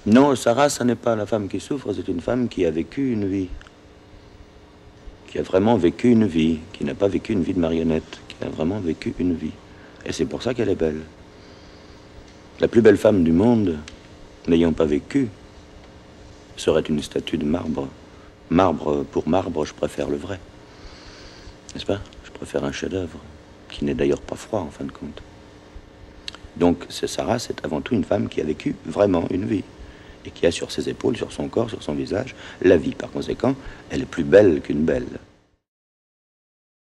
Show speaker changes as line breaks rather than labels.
Non, Sarah, ça n'est pas la femme qui souffre, c'est une femme qui a vécu une vie. Qui a vraiment vécu une vie, qui n'a pas vécu une vie de marionnette, qui a vraiment vécu une vie. Et c'est pour ça qu'elle est belle. La plus belle femme du monde, n'ayant pas vécu, serait une statue de marbre. Marbre pour marbre, je préfère le vrai. N'est-ce pas? Je préfère un chef-d'œuvre, qui n'est d'ailleurs pas froid en fin de compte. Donc Sarah, c'est avant tout une femme qui a vécu vraiment une vie. Et qui a sur ses épaules, sur son corps, sur son visage, la vie. Par conséquent, elle est plus belle qu'une belle.